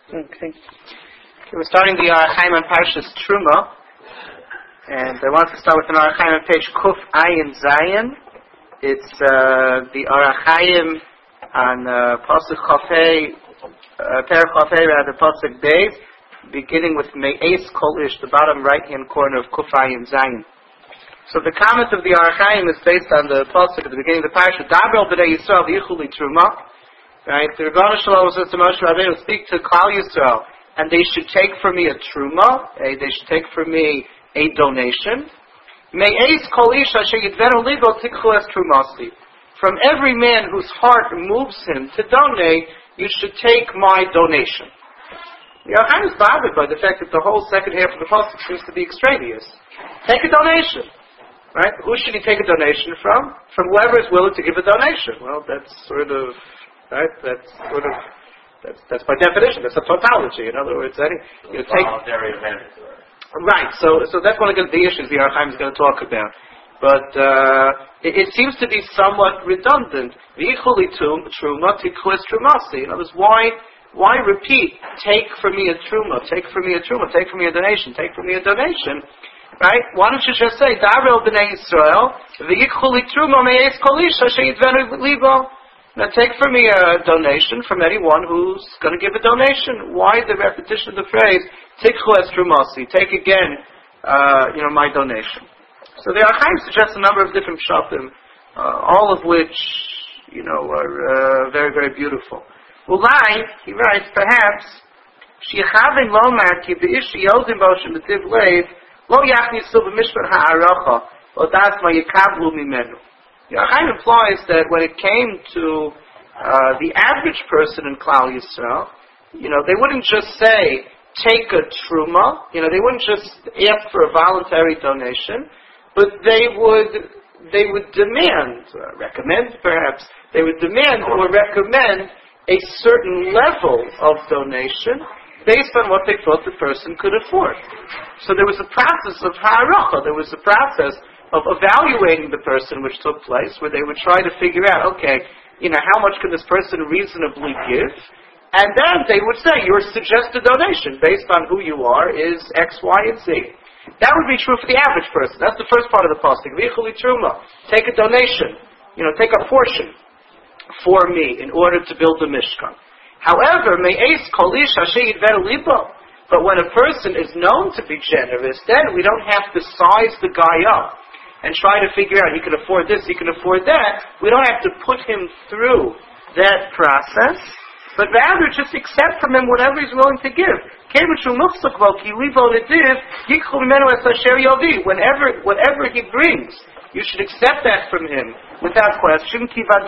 Okay. We're starting the Arachaim on Parshas Truma, and I want to start with an Arachaim on page Kuf Ayin Zayin. It's the Arachaim on Pasuk Chafei, Perek Chafei, rather Pasuk Beis, beginning with Me'es Kol Ish, the bottom right-hand corner of Kuf Ayin Zayin. So the comment of the Arachaim is based on the Pasuk at the beginning of the Parsha, Daber B'nei Yisrael V'yichuli Truma. Right, the Rebbeinu Shalom says to Moshe Rabbeinu, speak to Klal Yisrael, and they should take for me a truma. They should take for me a donation. Me'ez kol ish asher yidvenu libo tikchu es trumasi. From every man whose heart moves him to donate, you should take my donation. The Arachaim is bothered by the fact that the whole second half of the pasuk seems to be extraneous. Take a donation. Right? Who should he take a donation from? From whoever is willing to give a donation. Well, that's sort of... Right? That's by definition. That's a tautology. In other words, you take voluntary event. Right. So that's one of the issues the Arachaim is going to talk about. But it seems to be somewhat redundant. V'yichuli truma tikhues trumasi. In other words, why repeat? Take for me a truma. Take for me a truma. Take for me a donation. Take for me a donation. Right? Why don't you just say Daber b'nei Yisrael v'yichuli truma me'es kol ish asher yidvenu libo. Now take for me a donation from anyone who's going to give a donation. Why the repetition of the phrase, Tikchu es trumasi, take again, my donation. So the Arachaim suggests a number of different pshatim, all of which, are very, very beautiful. Ulai, he writes, perhaps, Sheyachavin lomar ki b'ish yodim bo shemetiv leiv, lo yachnisu b'mishpat ha'aracha, lo das ma yikablu mimenu. The Arachaim implies that when it came to the average person in Klal Yisrael, they wouldn't just say, take a truma, they wouldn't just ask for a voluntary donation, but they would demand, recommend perhaps, they would demand or recommend a certain level of donation based on what they thought the person could afford. So there was a process of ha'aracha, there was a process of evaluating the person which took place, where they would try to figure out, okay, how much can this person reasonably give? And then they would say, your suggested donation, based on who you are, is X, Y, and Z. That would be true for the average person. That's the first part of the pasuk. V'yichuli truma. Take a donation. Take a portion for me in order to build the Mishkan. However, me'es kol ish asher yidvenu libo. But when a person is known to be generous, then we don't have to size the guy up and try to figure out, he can afford this, he can afford that. We don't have to put him through that process, but rather just accept from him whatever he's willing to give. Whatever he brings, you should accept that from him without question.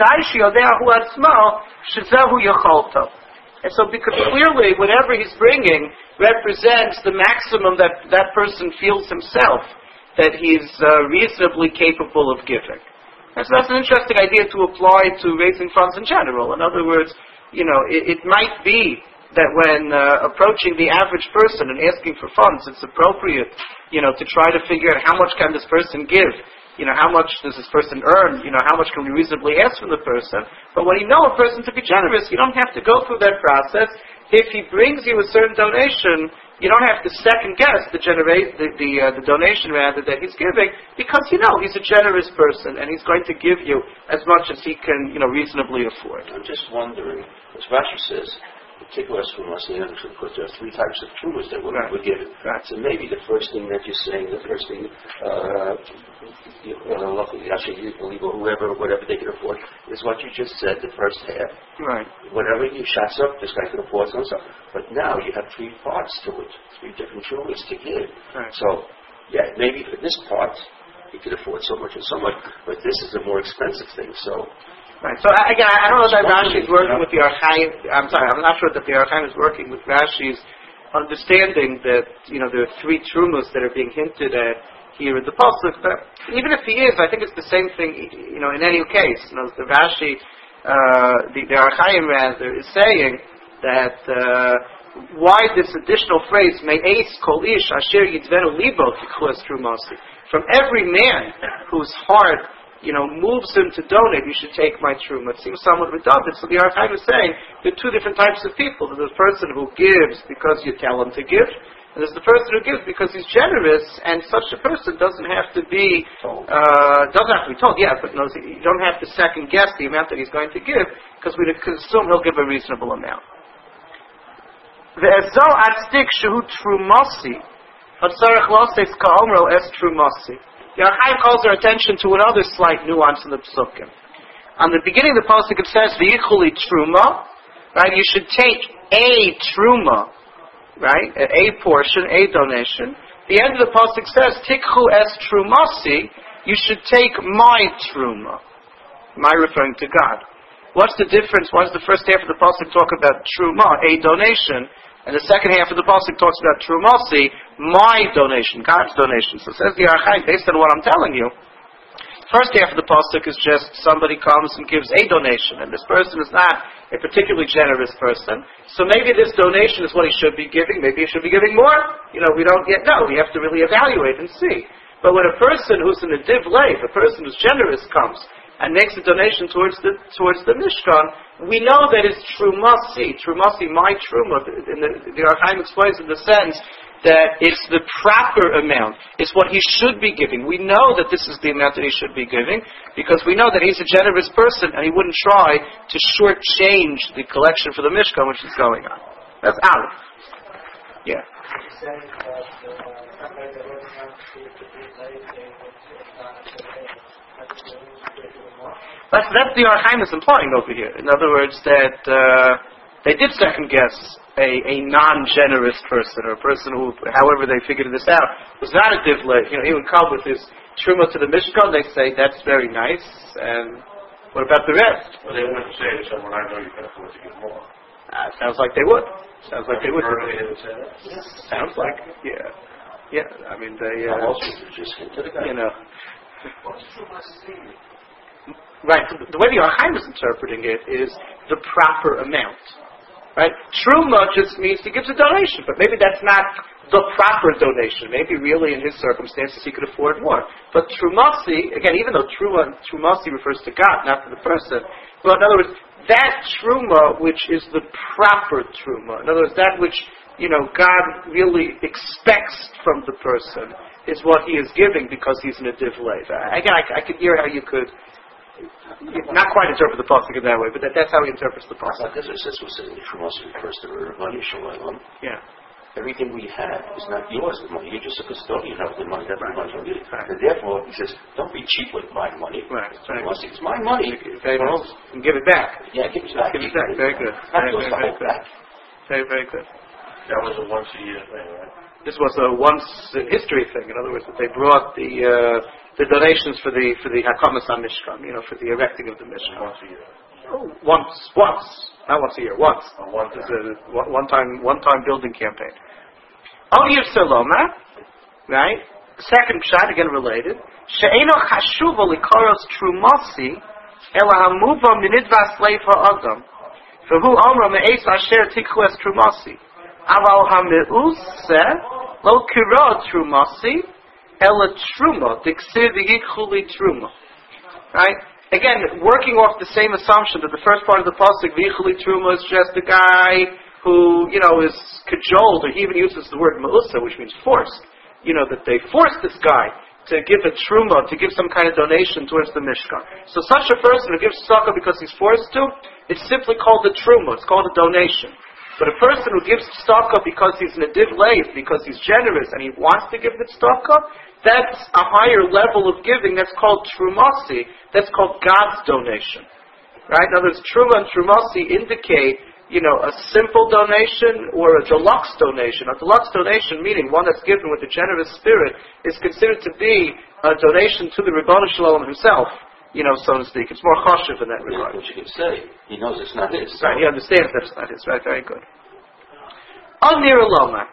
And so, because clearly whatever he's bringing represents the maximum that person feels himself that he's reasonably capable of giving. And so that's an interesting idea to apply to raising funds in general. In other words, it might be that when approaching the average person and asking for funds, it's appropriate, to try to figure out how much can this person give. How much does this person earn? How much can we reasonably ask from the person? But when you know a person to be generous, you don't have to go through that process. If he brings you a certain donation, you don't have to second guess the donation rather that he's giving, because he's a generous person and he's going to give you as much as he can reasonably afford. I'm just wondering, as Rashi says, particular trumas, because there are three types of trumas that were given. Right. So maybe the first thing that you're saying, whatever they can afford, is what you just said, the first half. Right. Whatever you shots up, this guy can afford some stuff. But now you have three parts to it, three different trumas to give. Right. So, maybe for this part, you could afford so much and so much, but this is a more expensive thing, so... Right. So again, I don't know that Rashi is working with the Arachaim. I'm not sure that the Arachaim is working with Rashi's understanding that there are three trumas that are being hinted at here in the pasuk. But even if he is, I think it's the same thing. In any case, the Rashi, the Arachaim rather, is saying that why this additional phrase me'es kol ish asher yidvenu libo tikchu es trumasi. From every man whose heart moves him to donate, you should take my truma. It seems somewhat redundant. So the Ohr HaChaim is saying there are two different types of people. There's the person who gives because you tell him to give, and there's the person who gives because he's generous, and such a person doesn't have to be told, yeah, but no, you don't have to second guess the amount that he's going to give, because we can assume he'll give a reasonable amount. Ve'ezo atzdik shehu trumasi, hatzarech loses ka'omro es trumasi. The Ohr HaChaim calls our attention to another slight nuance in the Psukim. On the beginning of the pasuk it says v'yichuli truma, right? You should take a truma, right? A portion, a donation. The end of the pasuk says tikhu es trumasi. You should take my truma. My referring to God. What's the difference? Why does the first half of the pasuk talk about truma, a donation? And the second half of the pasuk talks about trumasi, my donation, God's donation. So it says the Ohr HaChaim, based on what I'm telling you, first half of the pasuk is just somebody comes and gives a donation, and this person is not a particularly generous person. So maybe this donation is what he should be giving. Maybe he should be giving more. We don't yet know. We have to really evaluate and see. But when a person who's in a div leiv, a person who's generous comes and makes a donation towards the Mishkan, we know that it's trumasi, my truma. The Ohr HaChaim explains in the sense that it's the proper amount. It's what he should be giving. We know that this is the amount that he should be giving because we know that he's a generous person and he wouldn't try to shortchange the collection for the Mishkan which is going on. That's Aleph. Yeah. That's the Ohr HaChaim is implying over here. In other words, that they did second guess a non-generous person, or a person who, however they figured this out, was not a div leiv. He would come with his truma to the Mishkan. They say that's very nice, and what about the rest? Well, they wouldn't say to someone, I know you can afford to give more. Sounds like they would. Sounds like they would. They would say that. Sounds like, yeah. I mean, they. Just hint to the guy. Right. The way the Ohr HaChaim is interpreting it is the proper amount. Right? Truma just means he gives a donation, but maybe that's not the proper donation. Maybe really in his circumstances he could afford more. But trumasi, again, even though trumasi refers to God, not to the person, but in other words, that truma which is the proper truma, in other words, that which, God really expects from the person is what he is giving because he's in a div leiv. Again, I could hear how you could not quite interpret the pasuk in that way, but that's how he interprets the pasuk. This is what says the trumasi refers to the money shalom. Yeah. Everything we have is not yours, the money. You're just a custodian of the money. That's the money from you. Right. And therefore, he says, don't be cheap with my money. Right. It's my money. And give it back. Yeah, give it back. Give it back. Very good. Very good. Very, very good. That was a once-a-year thing, right? This was a once history thing. In other words, that they brought the donations for the Hakamas HaMishkan, for the erecting of the Mishkan. Once a year. Once, not once a year. Once. It's a one-time building campaign. Yir Saloma, right? Second shot again related. She'eno chashuva likaros trumasi ela hamuva minidvas leifa adam. V'hu omra me'es asher tikhu es trumasi. Aval hameuse lo kira trumasi ela truma diksir v'yichuli truma. Right? Again, working off the same assumption that the first part of the pasuk v'yichuli truma is just a guy who, is cajoled, or he even uses the word ma'usa, which means forced. That they forced this guy to give a truma, to give some kind of donation towards the Mishkan. So such a person who gives tzedakah because he's forced to, it's simply called a truma, it's called a donation. But a person who gives tzedakah because he's in a div leiv, because he's generous and he wants to give the tzedakah, that's a higher level of giving, that's called trumasi, that's called God's donation. Right? In other words, truma and trumasi indicate a simple donation or a deluxe donation. A deluxe donation, meaning one that's given with a generous spirit, is considered to be a donation to the Ribbon Shalom himself, so to speak. It's more chashuv in that regard. What you can say, he knows it's not his. Right, he understands that it's not his. Right, very good. On Nir Aloma,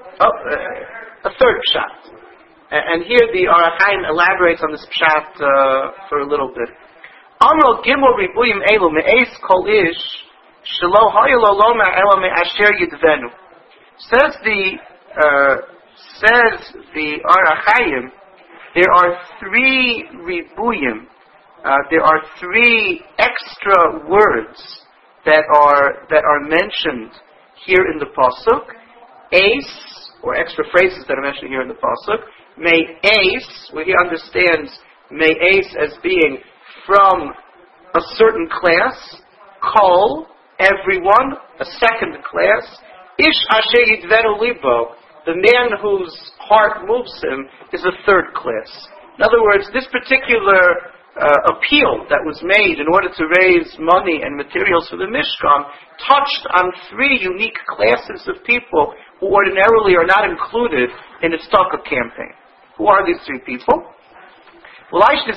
a third pshat. And here the Ohr HaChaim elaborates on this pshat for a little bit. Amro gimel ribuyim elu me'es kol ish shelo haylo loma ela me'asher yidvenu. Says the Ohr HaChaim, there are 3 ribuyim there are 3 extra words that are mentioned here in the pasuk. Ace, or extra phrases that are mentioned here in the pasuk. May ace, where he understands may ace as being from a certain class. Kol, everyone, a second class. Ish asher yidvenu libo, the man whose heart moves him, is a third class. In other words, this particular appeal that was made in order to raise money and materials for the Mishkan touched on 3 unique classes of people who ordinarily are not included in the tzedakah campaign. Who are these 3 people? These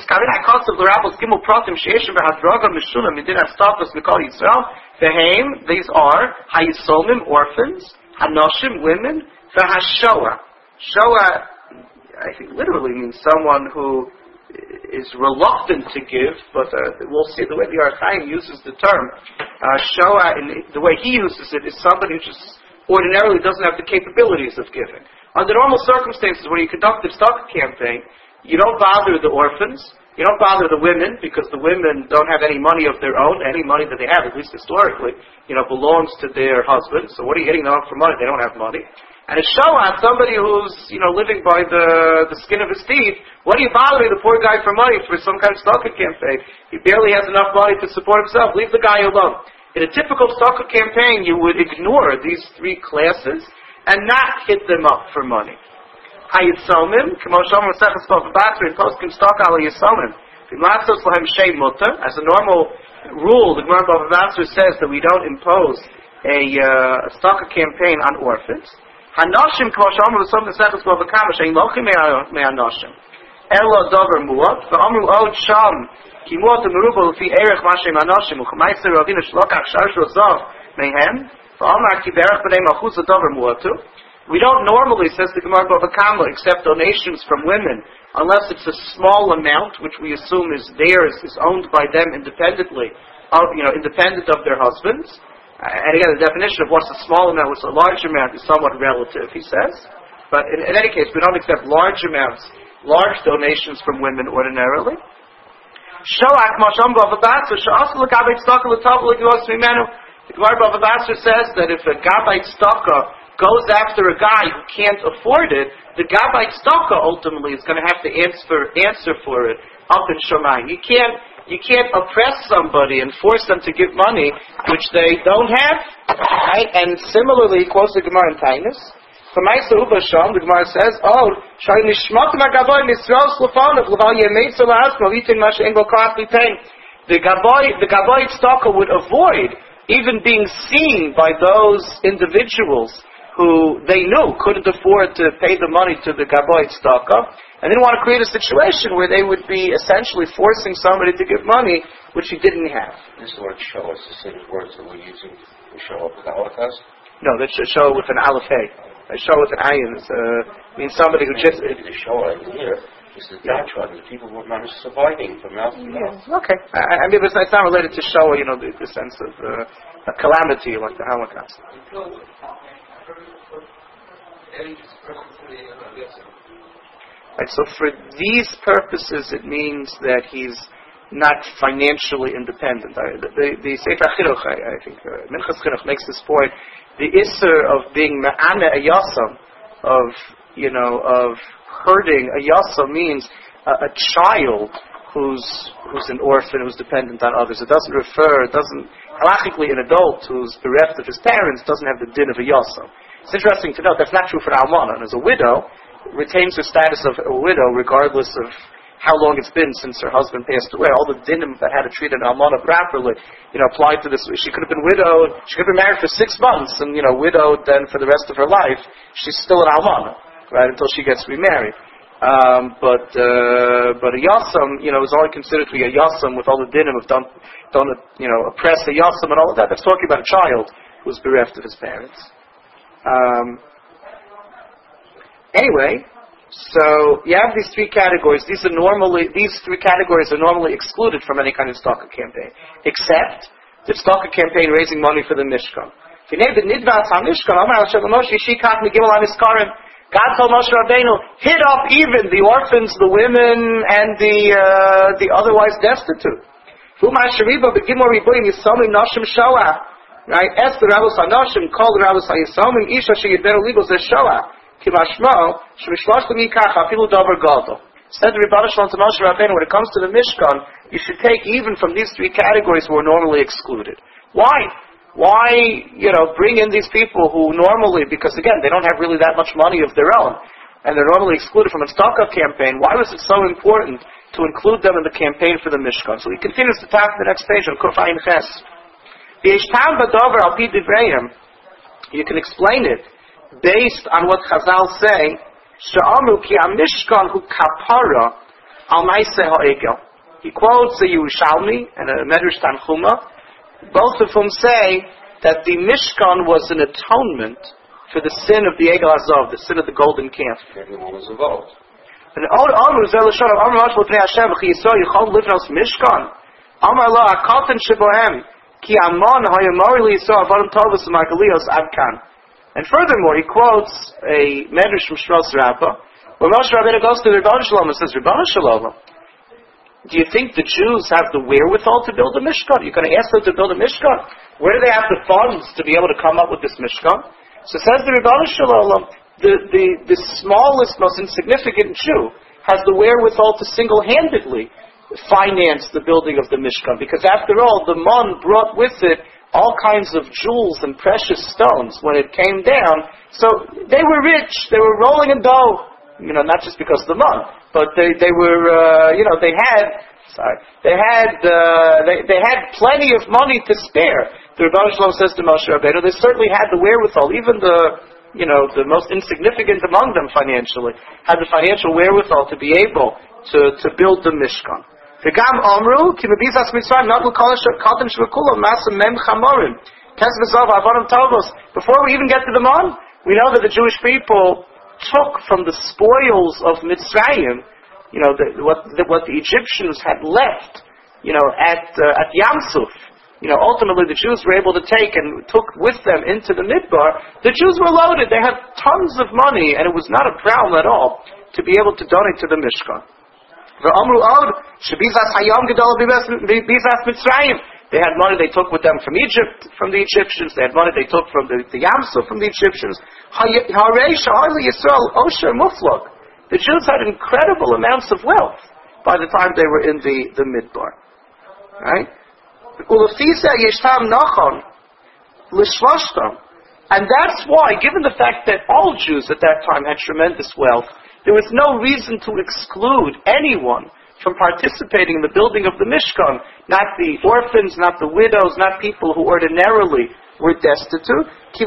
are Hayisomim, orphans, Hanoshim, women, V'Hashoah. Shoah, I think literally means someone who is reluctant to give, but we'll see the way the Ohr HaChaim uses the term. Shoah, the way he uses it, is somebody who just ordinarily doesn't have the capabilities of giving. Under normal circumstances, when you conduct the tzedakah campaign, you don't bother the orphans, you don't bother the women, because the women don't have any money of their own. Any money that they have, at least historically, belongs to their husbands. So what are you hitting them up for money? They don't have money. And a shoah, somebody who's, living by the skin of his teeth, what are you bothering the poor guy for money for some kind of tzedakah campaign? He barely has enough money to support himself. Leave the guy alone. In a typical tzedakah campaign, you would ignore these 3 classes and not hit them up for money. Hayitzomim, in poskim tzedakah al Yisomim. As a normal rule, the Gemara Bava Basra says that we don't impose a tzedakah campaign on orphans. Hanoshim k'mosham v'som v'sechus v'avakam shein lochim me'anoshim elo dover muat v'amru od sham ki muat meruba l'fi erech mashem anoshim u'chamaitzer ravina shlokach shar shrozav mehem v'amar ki berech b'nei malchus dover muatu. We don't normally, says the Gemara Bava Kama, accept donations from women unless it's a small amount, which we assume is theirs, is owned by them independently, independent of their husbands. And again, the definition of what's a small amount, what's a large amount is somewhat relative, he says. But in any case, we don't accept large amounts, large donations from women ordinarily. The Gemara Bava Basra says that if a Gabbai tzedakah goes after a guy who can't afford it, the Gabbai tzedakah ultimately is going to have to answer for it up in Shamayim. You can't oppress somebody and force them to give money which they don't have. Right? And similarly, he quotes the Gemara in Tainus. The Gemara says, the Gabbai tzedakah would avoid even being seen by those individuals who they knew couldn't afford to pay the money to the Gabbai tzedakah, and didn't want to create a situation where they would be essentially forcing somebody to give money which he didn't have. This word show is the same words that we're using to show up with the Holocaust? No, that's a show with an aleph hey. A show with an ayin means somebody who just... The show here is the downtrodden, the people who are not surviving from mouth to mouth. Okay. I mean, it's not related to show, the sense of a calamity like the Holocaust. Right, so for these purposes, it means that he's not financially independent. The Sefer Chinuch, I think, Minchas Chinuch makes this point. The Isser of being Me'ana a Yasam, of hurting a Yasam means a child who's an orphan, who's dependent on others. It doesn't halachically, an adult who's bereft of his parents doesn't have the din of a Yasam. It's interesting to note that's not true for an almana. And as a widow, retains her status of a widow regardless of how long it's been since her husband passed away. All the dinim that had to treat an almana properly, applied to this. She could have been widowed. She could have been married for 6 months and, widowed then for the rest of her life. She's still an almana, right, until she gets remarried. But a yasam, is only considered to be a yasam with all the dinim of don't oppress a yasam and all of that. That's talking about a child who's bereft of his parents. Anyway, so you have these 3 categories. These 3 categories are normally excluded from any kind of tzedakah campaign, except the tzedakah campaign raising money for the Mishkan. God told Moshe Rabbeinu, hit up even the orphans, the women, and the otherwise destitute. Right? Ask the Rabbos HaNashim, call the Rabbos HaYisomim, Isha she'yidberu libos zeshoah, kimashmo, shemishlosh l'mikach, afilu dover gadol. Said the Rebbe Shalom to Moshe Rabbeinu, when it comes to the Mishkan, you should take even from these three categories who are normally excluded. Why? Why, bring in these people who normally, because again, they don't have really that much money of their own, and they're normally excluded from a stock-up campaign. Why was it so important to include them in the campaign for the Mishkan? So he continues to talk the next page on Kuf Ayin Ches. You can explain it based on what Chazal say, She'amru ki ha-Mishkan hu kapara al ma'aseh ha'egel. He quotes a Yerushalmi and a Medrash Tanchuma, both of whom say that the Mishkan was an atonement for the sin of the Egel Azov, the sin of the golden calf. Everyone was involved. And Amru zel l'shon of Amru Mashal Pnei Hashem v'chi Yisrael yichol livnos Mishkan. Amar lo ha'kalten shebohem ki amon ha'yamari li-Yisrael avadim tovus u'margalios avkan. And furthermore, he quotes a Medrash from Shmos Rabbah, where Moshe Rabbeinu goes to the Rebbeinu Shalom and says, Rebbeinu Shalom, do you think the Jews have the wherewithal to build a Mishkan? You're going to ask them to build a Mishkan? Where do they have the funds to be able to come up with this Mishkan? So says the Rebbeinu Shalom, the smallest, most insignificant Jew has the wherewithal to single-handedly finance the building of the Mishkan, because after all, the Mon brought with it all kinds of jewels and precious stones when it came down. So they were rich. They were rolling in dough. Not just because of the Mon, but they were, they had plenty of money to spare. The Rebbe Shalom says to Moshe Rabbeinu, they certainly had the wherewithal. Even the most insignificant among them financially had the financial wherewithal to be able to build the Mishkan. V'gam Amru, ki mebizas Mitzrayim nadu kalten shvekulam masam mem chamorim. Tes v'zav avadim tovos. Before we even get to the Mon, we know that the Jewish people took from the spoils of Mitzrayim, what the Egyptians had left, at Yam Suf. Ultimately the Jews were able to take and took with them into the Midbar. The Jews were loaded. They had tons of money, and it was not a problem at all to be able to donate to the Mishkan. They had money they took with them from Egypt, from the Egyptians. They had money they took from the Yam Suf, from the Egyptians. The Jews had incredible amounts of wealth by the time they were in the Midbar. Right? And that's why, given the fact that all Jews at that time had tremendous wealth, there was no reason to exclude anyone from participating in the building of the Mishkan. Not the orphans, not the widows, not people who ordinarily were destitute. The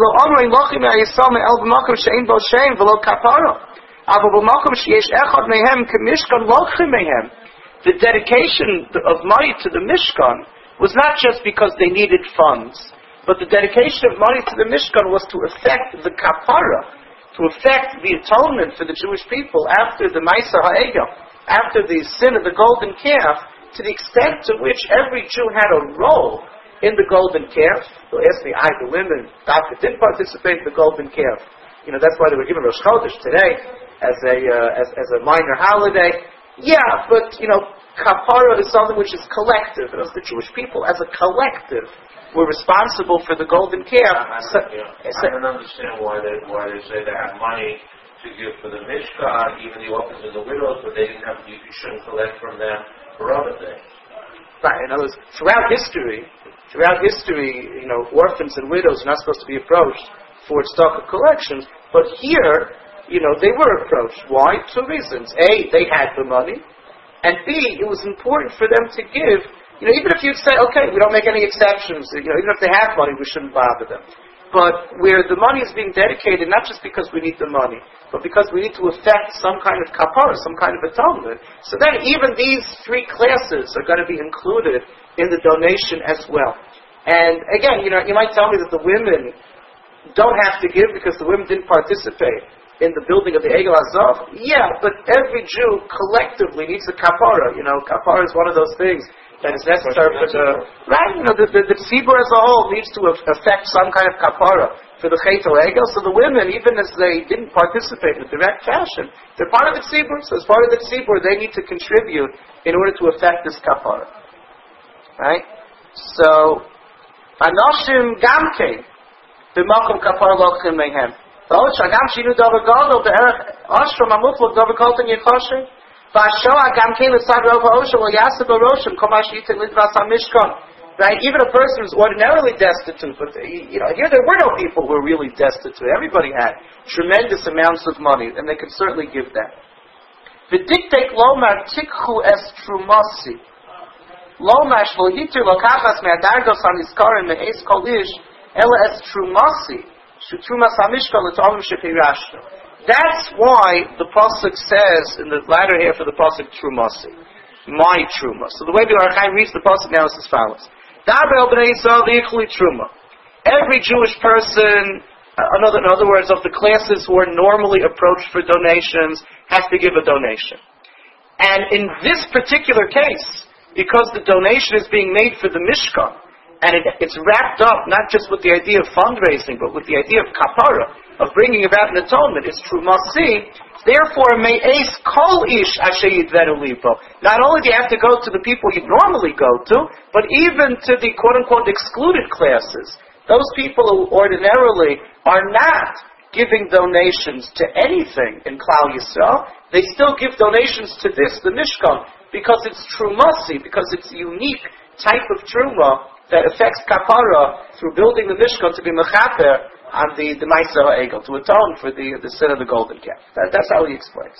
dedication of money to the Mishkan was not just because they needed funds, but the dedication of money to the Mishkan was to effect the kapara, to effect the atonement for the Jewish people after the Ma'aser Ha'egel, after the sin of the golden calf, to the extent to which every Jew had a role in the golden calf. So ask me, the women, that didn't participate in the golden calf. That's why they were given Rosh Chodesh today as a minor holiday. Yeah, but kapara is something which is collective. It was the Jewish people as a collective were responsible for the golden calf. I don't understand why they say they have money to give for the Mishkan, even the orphans and the widows, but they didn't have. You shouldn't collect from them for other things. Right. In other words, throughout history, orphans and widows are not supposed to be approached for stock of collections, but here, they were approached. Why? Two reasons: A, they had the money, and B, it was important for them to give. Even if you'd say, okay, we don't make any exceptions, even if they have money, we shouldn't bother them. But where the money is being dedicated, not just because we need the money, but because we need to effect some kind of kapara, some kind of atonement, so then even these three classes are going to be included in the donation as well. And again, you might tell me that the women don't have to give because the women didn't participate in the building of the Egel Azov. Yeah, but every Jew collectively needs a kapara. Kapara is one of those things that is necessary for the right. The tzibur as a whole needs to affect some kind of kapara for the Chet Egel. So the women, even as they didn't participate in a direct fashion, they're part of the tzibur. So as part of the tzibur, they need to contribute in order to affect this kapara. Right. So anoshim gamke b'makom kapara lochim mehem. V'od shagam shinu davar gadol be'erech ashram amuflok davar kolten yechoshin. Right, even a person who's ordinarily destitute, but here there were no people who were really destitute. Everybody had tremendous amounts of money, and they could certainly give that. V'diktek lomar tikhu es trumasi. Lomar shlohitir lokachas me'adargos ha'nizkarim me'es kol ish ela es trumasi. Shutumas ha'mishka l'tomim shepirashto. That's why the pasuk says in the latter half of the pasuk trumasi, my truma. So the way the Ohr HaChaim reads the pasuk now is as follows: Daber b'nei Yisrael v'yichli truma. Every Jewish person, in other words, of the classes who are normally approached for donations, has to give a donation. And in this particular case, because the donation is being made for the Mishkan, and it's wrapped up not just with the idea of fundraising, but with the idea of kapara, of bringing about an atonement, is trumasi. Therefore, me'es kol ish asher yidvenu libo. Not only do you have to go to the people you normally go to, but even to the quote-unquote excluded classes. Those people who ordinarily are not giving donations to anything in Klal Yisrael, they still give donations to this, the Mishkan, because it's trumasi, because it's a unique type of truma that affects kapara through building the Mishkan to be mechaper on the Ma'aser HaEgel, to atone for the sin of the golden calf. That's how he explains.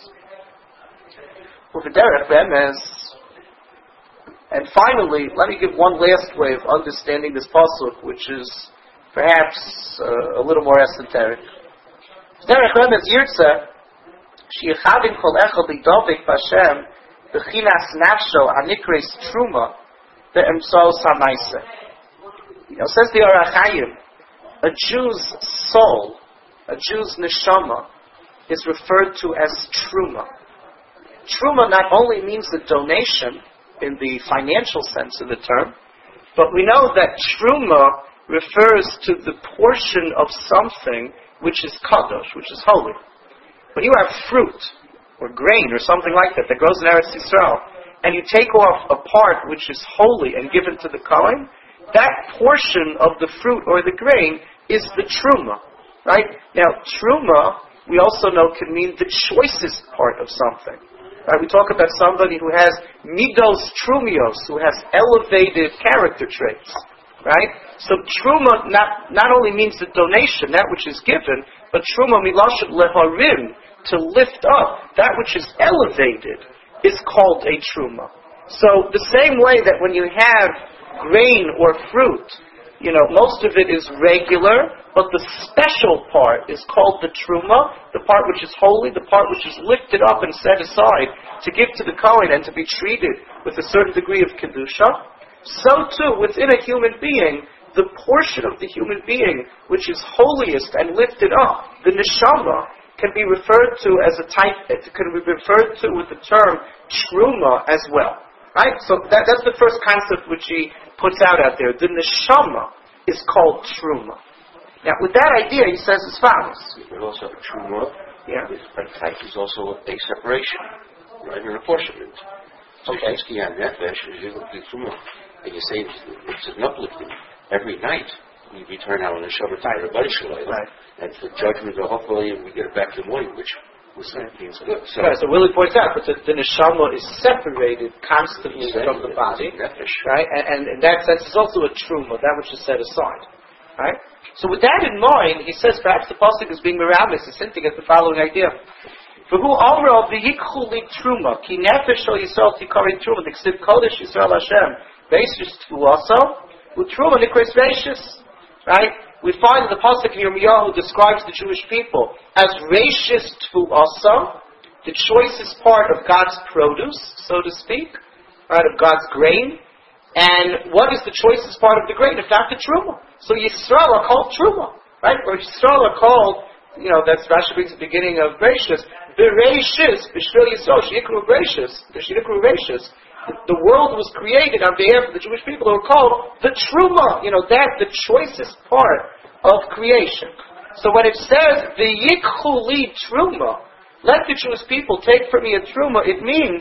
And finally, let me give one last way of understanding this pasuk, which is perhaps a little more esoteric. Derech Remez Yirtzeh, She'yechadin kol echad lidovik b'Hashem b'chinas nafsho anikres truma be'emtzos ha'maaseh. Says the Ohr HaChaim, a Jew's soul, a Jew's neshama, is referred to as truma. Truma not only means the donation in the financial sense of the term, but we know that truma refers to the portion of something which is kadosh, which is holy. When you have fruit, or grain, or something like that grows in Eretz Yisrael, and you take off a part which is holy and give it to the Kohen, that portion of the fruit or the grain is the truma, right? Now, truma, we also know, can mean the choicest part of something. Right? We talk about somebody who has midos trumios, who has elevated character traits, right? So truma not only means the donation, that which is given, but truma milashon leharim, to lift up, that which is elevated, is called a truma. So the same way that when you have grain or fruit, most of it is regular, but the special part is called the truma, the part which is holy, the part which is lifted up and set aside to give to the Kohen and to be treated with a certain degree of kedusha. So too, within a human being, the portion of the human being which is holiest and lifted up, the neshama, can be referred to as a type. It can be referred to with the term truma as well. Right? So that's the first concept which he puts out there. The neshama is called truma. Now, with that idea, he says as follows. But also a truma, by type, is also a separation, right? An apportionment. So okay. And you say it's an uplifting. Every night, we return out on the Shabbat to everybody Shalom. Right. And for judgment, hopefully, we get it back in the morning, which means good. So Willie points out that the neshama is separated constantly from the body, right? And in that sense, it's also a truma, that which is set aside, right? So with that in mind, he says perhaps the pasuk is being miramis, is hinting at the following idea: For who omro v'yikhu li truma ki nefesh shel Yisrael tikari truma d'ksiv kodesh Yisrael Hashem beishis tfuaso u'truma nikres reishis, right? We find that the pasuk in Yirmiyahu describes the Jewish people as reishis tfuaso, the choicest part of God's produce, so to speak, right, of God's grain. And what is the choicest part of the grain, if not the truma? So Yisrael are called truma, right? Or Yisrael are called, that's Rashi brings the beginning of Bereishis. Bereishis, B'Shvil Yisrael, Sheyikru Bereishis, Sheyikru Bereishis. the world was created on behalf of the Jewish people who were called the Truma. The choicest part of creation. So when it says, V'yikchu li Truma, let the Jewish people take from me a Truma, it means,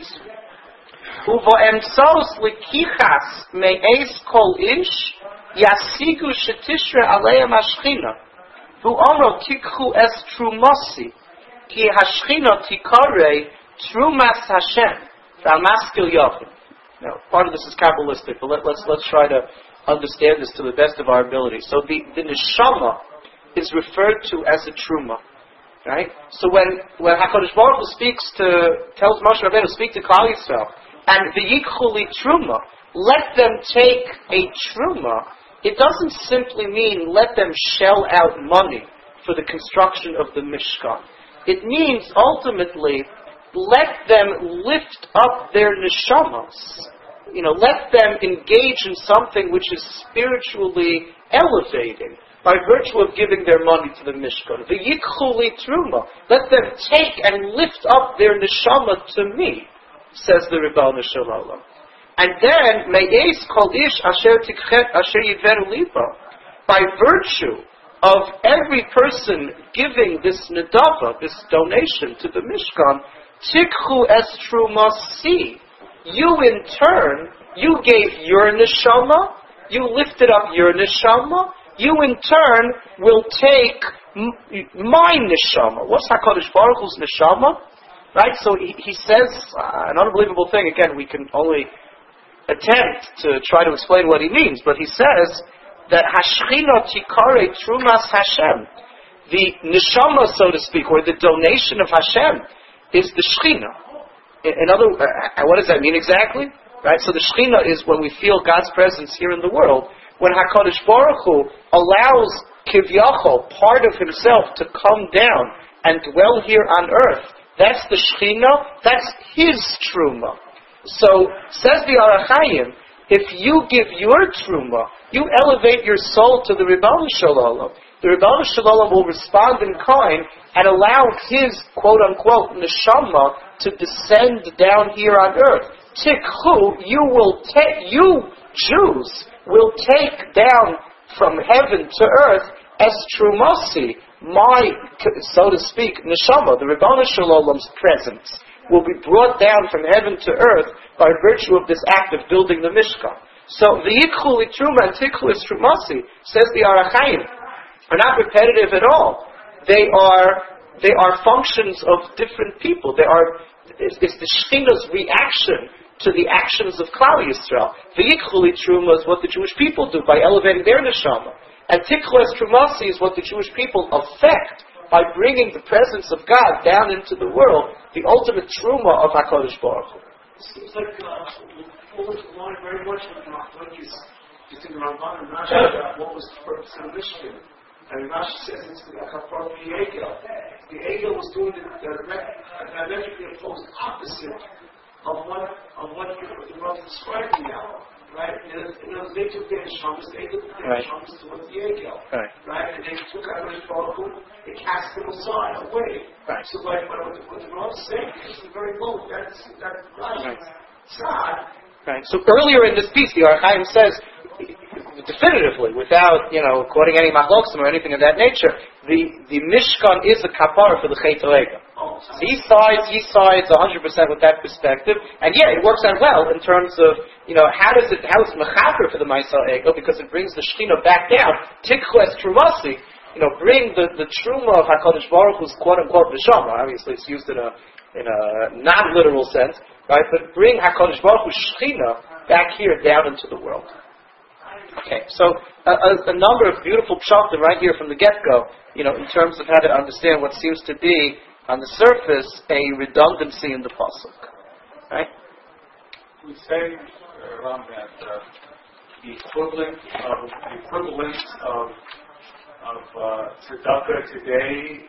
Uvo'emsos likichas me'es kol ish, yasigu shetishra aleim hashchina, V'omro tikchu es Trumasi, ki hashchina tikare Trumas Hashem, V'amaskil Yachim. Now, part of this is Kabbalistic, but let's try to understand this to the best of our ability. So the neshama is referred to as a truma, right? So when Hakadosh Baruch Hu tells Moshe Rabbeinu, speak to Klal Yisrael, and v'yikchu li truma, let them take a truma, it doesn't simply mean let them shell out money for the construction of the Mishkan. It means ultimately let them lift up their neshamas. Let them engage in something which is spiritually elevating by virtue of giving their money to the Mishkan. V'yikchu li truma. Let them take and lift up their neshama to me, says the Ribono Shel Olam. And then, me'ez kol ish asher yidveru libo. By virtue of every person giving this nedava, this donation to the Mishkan, tikchu es trumasi. You in turn, you gave your neshama, you lifted up your neshama, you in turn will take my neshama. What's HaKadosh Baruch Hu's neshama? Right? So he says an unbelievable thing. Again, we can only attempt to try to explain what he means, but he says that Hashchina tikare trumas Hashem. The neshama, so to speak, or the donation of Hashem, is the Shechina. In other, what does that mean exactly? Right. So the Shechina is when we feel God's presence here in the world. When Hakadosh Baruch Hu allows Kivyachol, part of Himself, to come down and dwell here on earth, that's the Shechina. That's His truma. So says the Orach Chaim, if you give your truma, you elevate your soul to the Ribono Shel Olam. The Ribono Shel Olam will respond in kind and allow His quote-unquote neshama to descend down here on earth. Tikhu, you Jews will take down from heaven to earth as trumasi, my, so to speak, neshama, the Ribono Shel Olam's presence, will be brought down from heaven to earth by virtue of this act of building the Mishkan. So the yikchu li truma and tikhu is trumasi, says the Orach Chaim, are not repetitive at all. They are functions of different people. It's the Shechina's reaction to the actions of Klal Yisrael. V'yikchu li truma is what the Jewish people do by elevating their neshama. And tikhu es trumasi is what the Jewish people affect by bringing the presence of God down into the world, the ultimate truma of HaKadosh Baruch Hu. It seems like all this line very much with what you think Ramban and Rashi about what was the purpose of the Mishkan. And Rashi says it's the Kapar of the Egel. The Egel was doing the diametrically opposed opposite of what you were describing now. Right? They took their Neshamas, they took their Neshamas towards the Egel. Right? And they took out the Baruch Hu, they cast them aside, away. Right. So what the Rav is saying is very low. That's Rashi. Tzad. Right. So earlier in this piece, the Orach Chaim says, definitively, without quoting any machloksim or anything of that nature, the Mishkan is a kapara for the Chet HaEgel. So he sides 100% with that perspective, and it works out well in terms of how it's mechaper for the Ma'aseh Egel, because it brings the Shechina back down. Tikhu es trumasi, bring the truma of HaKadosh Baruch Hu's quote unquote neshama. Obviously, it's used in a non-literal sense, right? But bring HaKadosh Baruch Hu's Shechina back here down into the world. Okay, so a number of beautiful pshatim right here from the get-go, in terms of how to understand what seems to be, on the surface, a redundancy in the pasuk. Right? We say, Ram, that the equivalence of tzedakah today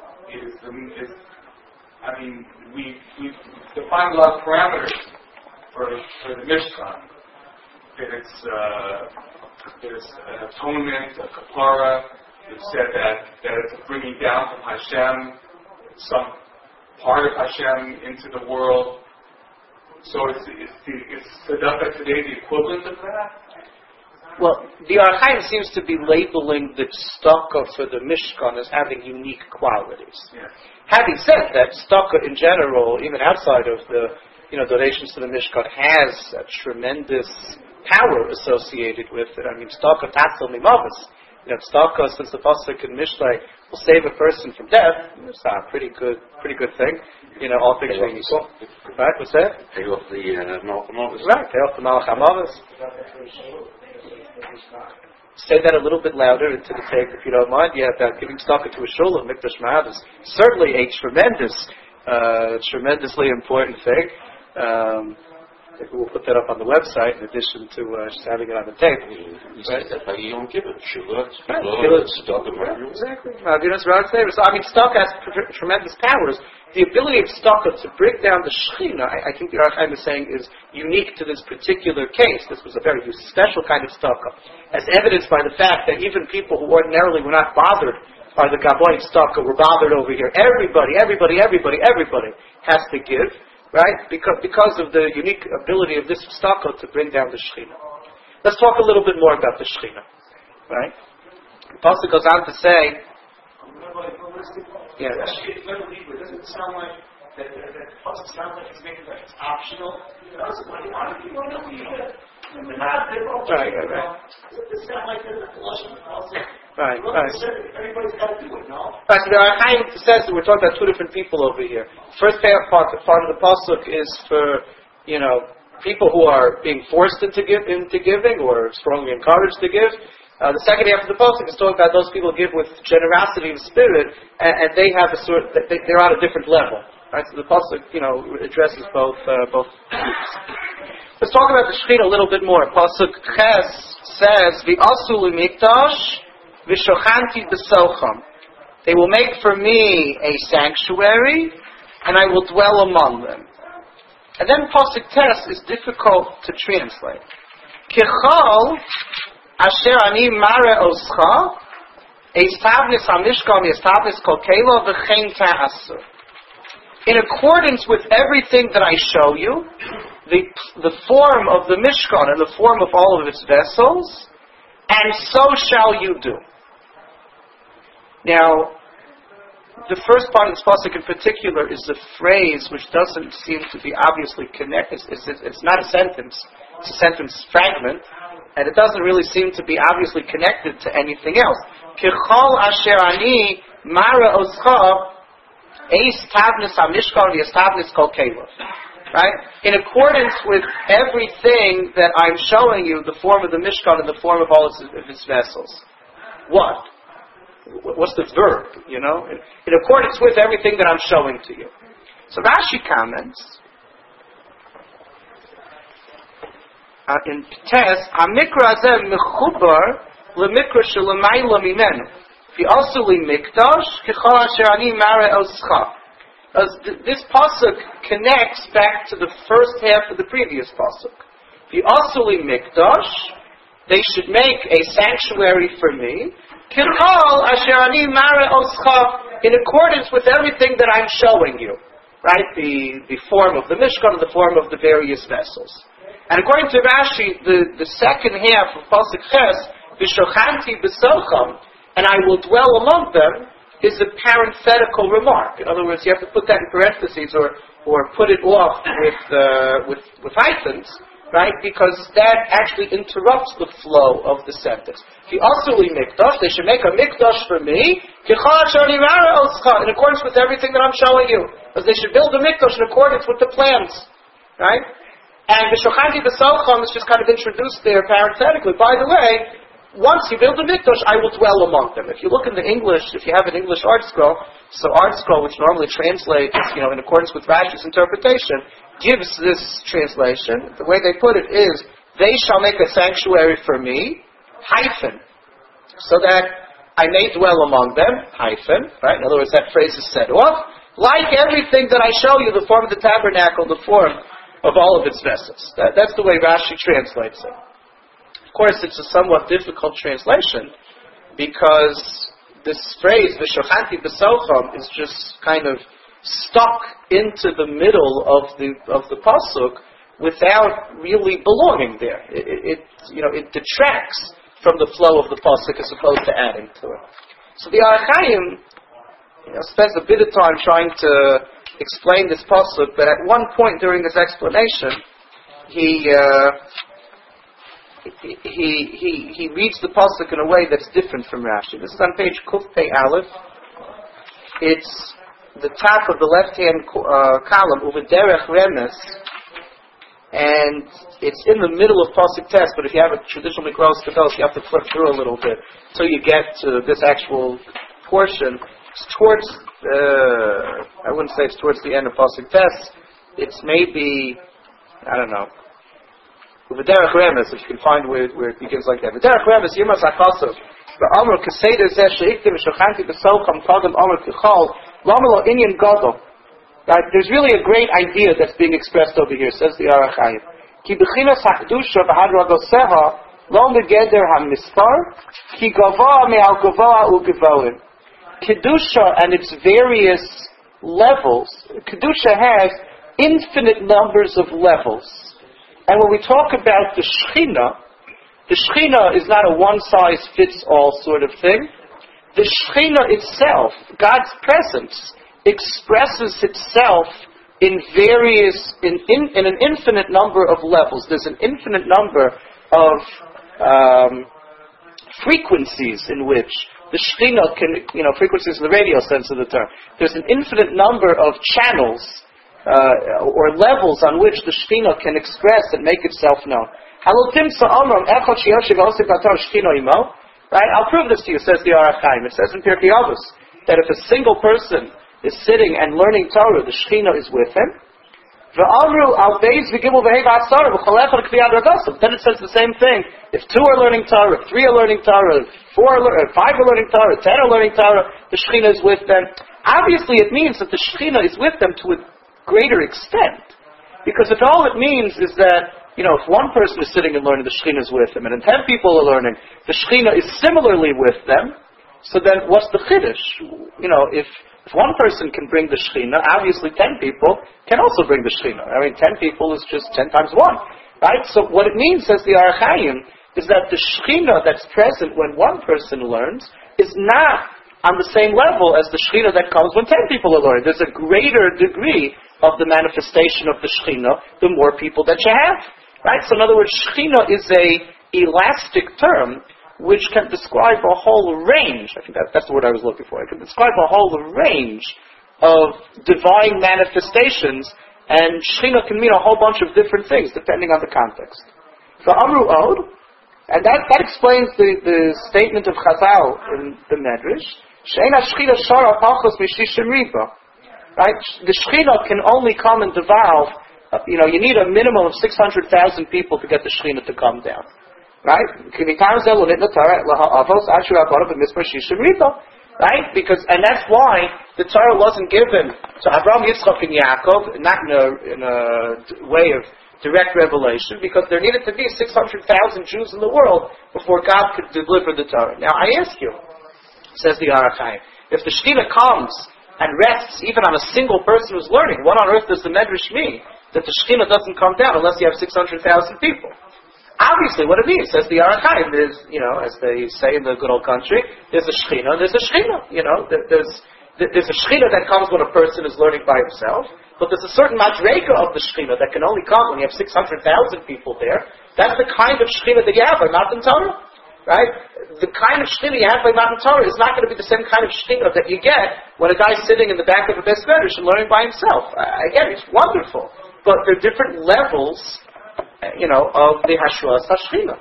we define a lot of parameters for the Mishkan. That it's an atonement, a kapara. We've said that it's a bringing down from Hashem, some part of Hashem into the world. So is tzedakah today the equivalent of that? Well, the Or HaChaim seems to be labeling the tzedakah for the Mishkan as having unique qualities. Yeah. Having said that, tzedakah in general, even outside of the donations to the Mishkan, has a tremendous power associated with it. I mean, tzedakah tatzil mimavos. Tzedakah, since the pasuk in Mishlei will save a person from death, it's a pretty good thing. All things being equal. Right? What's that? Pay off the Malach HaMavos. Right, pay off the Malach HaMavos. Say that a little bit louder into the tape, if you don't mind. Yeah, about giving tzedakah to a shul of Mikdash Ma'ad is certainly a tremendously important thing. Maybe we'll put that up on the website in addition to just having it on the tape. Right? That's why you don't give it. Exactly. So, I mean, tzedakah has tremendous powers. The ability of tzedakah to break down the Shekhinah, I think the Or HaChaim is saying, is unique to this particular case. This was a very special kind of tzedakah, as evidenced by the fact that even people who ordinarily were not bothered by the Gaboim tzedakah were bothered over here. Everybody has to give. Right? Because of the unique ability of this tzedakah to bring down the Shekhinah. Let's talk a little bit more about the Shekhinah. Right? The pasuk goes on to say, yeah. Doesn't it sound like that the pasuk sounds like it's making like it's optional? Right. Everybody's got to do it, no? Right, so the Or HaChaim says that we're talking about two different people over here. First part of the pasuk is for, people who are being forced into giving or strongly encouraged to give. The second half of the pasuk is talking about those people who give with generosity of spirit, and they have they're on a different level. Right, so the pasuk, addresses both groups. Let's talk about the Shekhinah a little bit more. Pasuk Ches says, "V'asu l'mikdash v'shochanti b'socham." They will make for me a sanctuary, and I will dwell among them. And then Pasuk Tes is difficult to translate. Kichol asher ani mare oscha estavnis hamishkan estavnis kol kelo v'chein ta'asur. In accordance with everything that I show you, the form of the Mishkan and the form of all of its vessels, and so shall you do. Now, the first part of this pasuk in particular is a phrase which doesn't seem to be obviously connected. It's not a sentence. It's a sentence fragment, and it doesn't really seem to be obviously connected to anything else. Kichol asher ani mara oscha eis tavnis hamishkan v'estavnis kol kelo. Right? In accordance with everything that I'm showing you, the form of the Mishkan and the form of all of its vessels. What? What's the verb? In accordance with everything that I'm showing to you. So Rashi comments in Tes, "Hamikra hazeh mechubar lemikra shelamayla mimenu. V'asu li mikdash kichol asher ani mare oscha." This pasuk connects back to the first half of the previous pasuk. V'asu li mikdash, they should make a sanctuary for me. Kichol asher ani mare oscha, in accordance with everything that I'm showing you. Right? The form of the Mishkan and the form of the various vessels. And according to Rashi, the second half of pasuk Ches, v'shochanti b'socham, and I will dwell among them, is a parenthetical remark. In other words, you have to put that in parentheses or put it off with hyphens, right? Because that actually interrupts the flow of the sentence. They should make a mikdash for me, in accordance with everything that I'm showing you. Because they should build a mikdash in accordance with the plans, right? And the Shochanti B'Socham is just kind of introduced there parenthetically. By the way, once you build a mikdash, I will dwell among them. If you look in the English, if you have an English art scroll, so art scroll, which normally translates, in accordance with Rashi's interpretation, gives this translation. The way they put it is, they shall make a sanctuary for me, hyphen, so that I may dwell among them, hyphen, right? In other words, that phrase is set off. Like everything that I show you, the form of the tabernacle, the form of all of its vessels. That's the way Rashi translates it. Of course, it's a somewhat difficult translation because this phrase, "V'shochanti b'socham," is just kind of stuck into the middle of the pasuk without really belonging there. It detracts from the flow of the pasuk as opposed to adding to it. So the Ar Chaim spends a bit of time trying to explain this pasuk, but at one point during his explanation, he reads the pasuk in a way that's different from Rashi. This is on page Kuf Pei Aleph. It's the top of the left-hand column, Uvederech Remes, and it's in the middle of pasuk Tes. But if you have a traditional Mikros Ketelos, you have to flip through a little bit until you get to this actual portion. It's towards, I wouldn't say it's towards the end of pasuk Tes. It's maybe, I don't know, V'derech Remes, if you can find where it begins like that. V'derech Remes, Yimas HaChasov, V'amr Keseder Zeh She'iktim V'shochanti B'socham Kodem Amr Kichol, L'amr Lo Inyan Gadol. There's really a great idea that's being expressed over here, says the Ar Chaim. Ki B'chinas HaKdusha V'hadragoseha, Lo Megeder HaMispar, Ki Gavoa Me'al Gavoa U'Gevoim. Kedusha and its various levels, Kedusha has infinite numbers of levels. And when we talk about the Shechina is not a one-size-fits-all sort of thing. The Shechina itself, God's presence, expresses itself in an infinite number of levels. There's an infinite number of frequencies in which the Shechina can, frequencies in the radio sense of the term. There's an infinite number of channels or levels on which the Shechina can express and make itself known. Right? I'll prove this to you, says the Ar Chaim. It says in Pirkei Avos that if a single person is sitting and learning Torah, the Shechina is with him. Then it says the same thing. If 2 are learning Torah, 3 are learning Torah, 5 are learning Torah, 10 are learning Torah, the Shechina is with them. Obviously it means that the Shechina is with them to a greater extent. Because if all it means is that, if one person is sitting and learning, the Shechina is with them, and then 10 people are learning, the Shechina is similarly with them, so then what's the Chiddush? If one person can bring the Shechina, obviously 10 people can also bring the Shechina. 10 people is just 10 times 1. Right? So what it means, says the Ar Chaim, is that the Shechina that's present when one person learns is not on the same level as the Shechina that comes when 10 people are learning. There's a greater degree of the manifestation of the Shechina the more people that you have. Right? So in other words, Shechina is a elastic term which can describe a whole range. I think that's the word I was looking for. It can describe a whole range of divine manifestations, and Shechina can mean a whole bunch of different things depending on the context. So Amru Od, and that explains the statement of Chazal in the Medrash, She'ena Shechina Shara Pachos Mishishim Riba. Right? The Shechina can only come and devolve. You need a minimum of 600,000 people to get the Shechina to come down. Right? Right? Because, and that's why the Torah wasn't given to Abraham, Yitzchak, and Yaakov, not in a way of direct revelation, because there needed to be 600,000 Jews in the world before God could deliver the Torah. Now I ask you, says the Ar Chaim, if the Shechina comes and rests even on a single person who's learning, what on earth does the Medrash mean that the Shechina doesn't come down unless you have 600,000 people? Obviously, what it means, says the Ar Chaim, is, as they say in the good old country, there's a Shechina, there's a Shechina. There's a Shechina that comes when a person is learning by himself, but there's a certain madrega of the Shechina that can only come when you have 600,000 people there. That's the kind of Shechina that you have by Matan Torah. Right? The kind of Shechina you have by Matan Torah is not going to be the same kind of Shechina that you get when a guy's sitting in the back of a Beis Medrash and learning by himself. Again, it's wonderful. But there are different levels, of the Hashras HaShechina.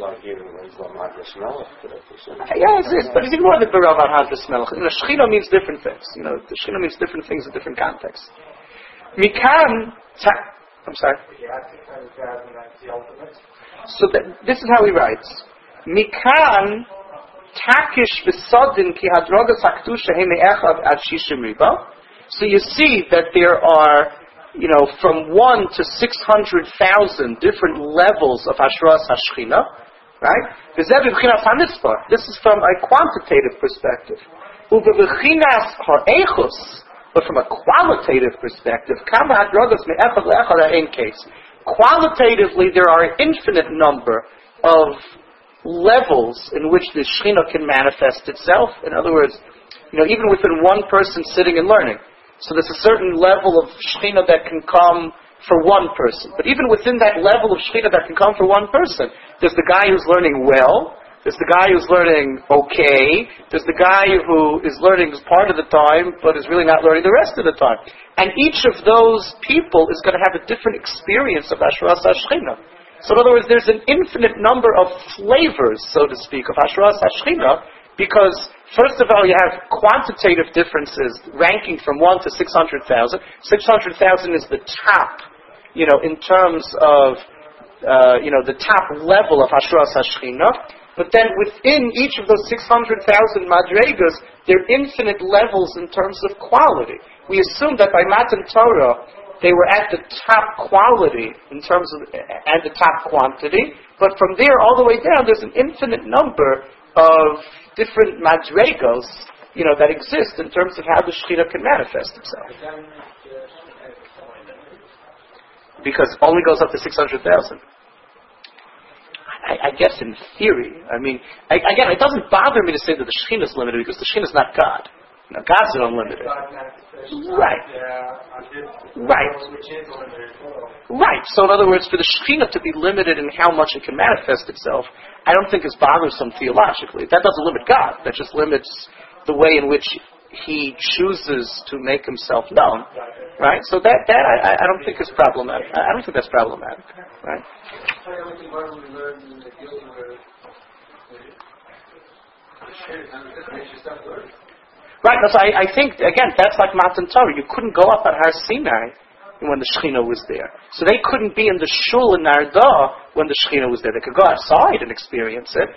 Yeah, it is. But it's even more than Berav Hadras Melech. Shechina means different things. The Shechina means different things in different contexts. Mikan, I'm sorry. So this is how he writes. Mikan takish v'sodin ki hadrogas hakdusha hene echad ad shishim riba. So you see that there are, from 1 to 600,000 different levels of Hashras HaShechina, right? This is from a quantitative perspective. But from a qualitative perspective, qualitatively, there are an infinite number of levels in which the Shekhinah can manifest itself. In other words, even within one person sitting and learning. So there's a certain level of Shekhinah that can come for one person. But even within that level of Shekhinah that can come for one person, there's the guy who's learning well, there's the guy who's learning okay, there's the guy who is learning part of the time, but is really not learning the rest of the time. And each of those people is going to have a different experience of Hashras HaShekhinah. So in other words, there's an infinite number of flavors, so to speak, of Hashras HaShekhinah, because first of all, you have quantitative differences ranking from 1 to 600,000. 600,000 is the top, in terms of, the top level of Hashras HaShekhinah. But then within each of those 600,000 madregas, there are infinite levels in terms of quality. We assume that by Matan Torah, they were at the top quality in terms of, and the top quantity. But from there all the way down, there's an infinite number of different madregos, that exist in terms of how the Shekhinah can manifest itself. Because it only goes up to 600,000. I guess in theory, again, it doesn't bother me to say that the Shekhinah is limited because the Shekhinah is not God. God's unlimited. Right. So in other words, for the Shekhinah to be limited in how much it can manifest itself, I don't think is bothersome theologically. That doesn't limit God. That just limits the way in which He chooses to make Himself known. Right? So that I don't think is problematic. I don't think that's problematic. Right? Right, so I think, again, that's like Matan Torah. You couldn't go up on Har Sinai when the Shekhinah was there. So they couldn't be in the shul in Narda when the Shekhinah was there. They could go outside and experience it.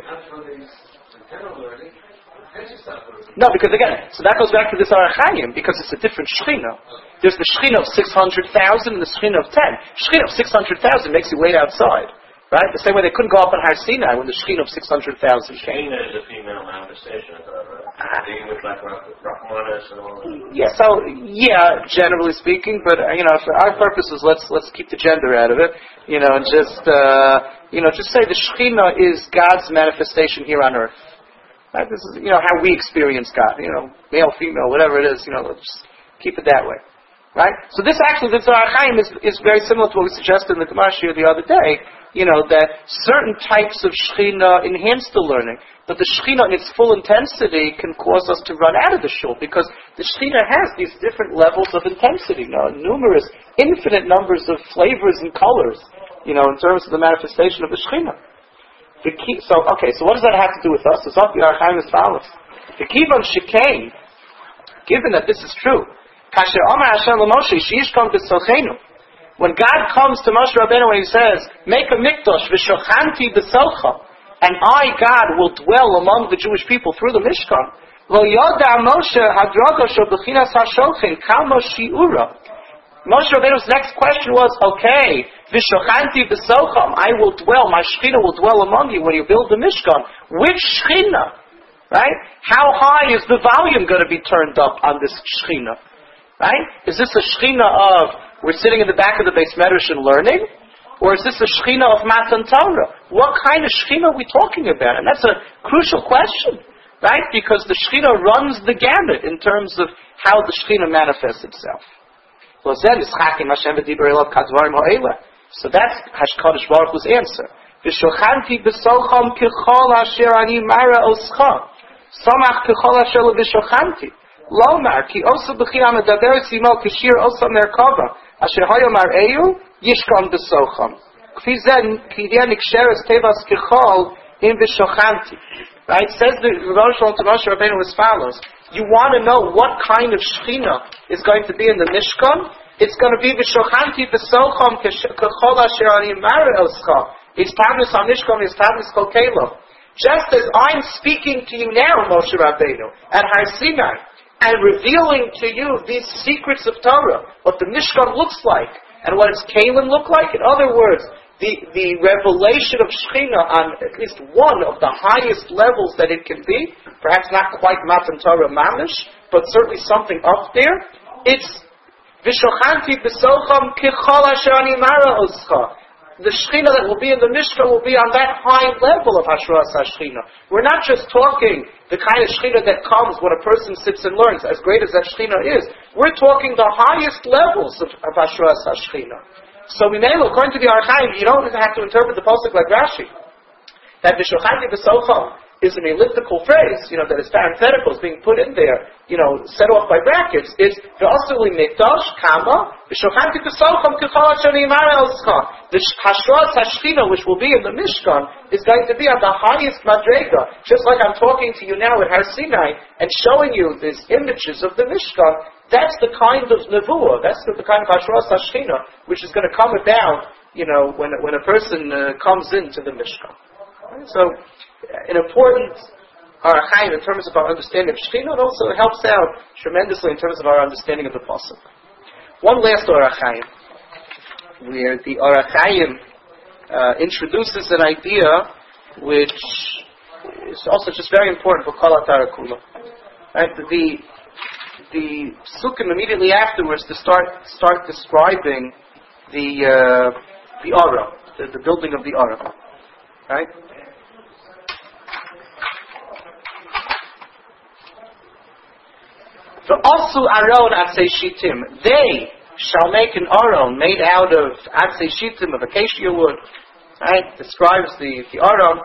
No, because again, so that goes back to this Orach Chaim, because it's a different Shekhinah. There's the Shekhinah of 600,000 and the Shekhinah of 10. Shekhinah of 600,000 makes you wait outside. Right? The same way they couldn't go up on Har Sinai when the Shekhinah of 600,000 came. Shekhinah is a female manifestation of being with like Rachmanis and all that. Yeah, generally speaking, but for our purposes, let's keep the gender out of it, and just say the Shekhinah is God's manifestation here on earth. Right? This is how we experience God. Male, female, whatever it is. Let's just keep it that way. Right? So this Orach Chaim is very similar to what we suggested in the Gemara here the other day. That certain types of Shekhinah enhance the learning, but the Shekhinah in its full intensity can cause us to run out of the shul, because the Shekhinah has these different levels of intensity, numerous, infinite numbers of flavors and colors, in terms of the manifestation of the Shekhinah. So what does that have to do with us? It's off the Orach Chaim as follows. The Kivan Shekain, given that this is true, Kasher Amar Hashem LaMoshe, Sheishkom B'Sochenu. When God comes to Moshe Rabbeinu and He says, make a mikdash, v'shochanti b'socha, and I, God, will dwell among the Jewish people through the Mishkan. Lo yoda Moshe hadraga shob'chinas hashochin kama shi'ura. Moshe Rabbeinu's next question was, okay, v'shochanti b'socha, I will dwell, my Shekhinah will dwell among you when you build the Mishkan. Which Shekhinah? Right? How high is the volume going to be turned up on this Shekhinah? Right? Is this a Shekhinah of we're sitting in the back of the Beis Medrash and learning? Or is this a Shekhinah of Matan Torah? What kind of Shekhinah are we talking about? And that's a crucial question, right? Because the Shekhinah runs the gamut in terms of how the Shekhinah manifests itself. So that's Hashkadosh Baruch Hu's answer. V'shochanti b'socham k'chol asher ani mara oscha. Samach k'chol asher v'shochanti. Lomar ki osa b'china medaber simo k'shir osa merkava. Asher hayom ar'eu yishkam b'socham. K'fi zen k'ideh niksheres tevas k'chol in v'shochanti. Right? Says the Rebbe Shalom to Moshe Rabbeinu as follows. You want to know what kind of Shekhinah is going to be in the Mishkan? It's going to be v'shochanti b'socham k'chol asher ani mar'oscha. It's tabnis ha-Mishkan, it's tabnis kol kelo. Just as I'm speaking to you now, Moshe Rabbeinu, at Har Sinai, and revealing to you these secrets of Torah, what the Mishkan looks like, and what its Kalim look like. In other words, the revelation of Shekhinah on at least one of the highest levels that it can be, perhaps not quite Matan Torah Mamish, but certainly something up there, it's V'shochanti b'socham kichol asher ani mara oscha. The Shekhinah that will be in the Mishkan will be on that high level of Hashras HaShekhinah. We're not just talking the kind of Shekhinah that comes when a person sits and learns, as great as that Shekhinah is. We're talking the highest levels of Hashras HaShekhinah. So according to the Or HaChaim, you don't have to interpret the pasuk like Rashi. That V'shochanti b'socham is an elliptical phrase, that is parenthetical, is being put in there, set off by brackets. It's V'asuli mikdash kama v'shochanti b'socham kichol asher nimara oscha. The Hashras HaShekhinah, which will be in the Mishkan, is going to be on the highest madrega. Just like I'm talking to you now at Har Sinai and showing you these images of the Mishkan, that's the kind of nevuah, that's the kind of Hashras HaShekhinah, which is going to come about, when a person comes into the Mishkan. So, an important Or HaChaim in terms of our understanding of Shekhinah, and also helps out tremendously in terms of our understanding of the Pasuk. One last Or HaChaim, where the Or HaChaim introduces an idea which is also just very important for Kol HaTorah Kula. Right? The Sukkim immediately afterwards to start describing the Aron, the building of the Aron. Right? So also Aron Atzei Shittim, they shall make an Aron made out of Atzei Shittim, of acacia wood. Right? Describes the Aron.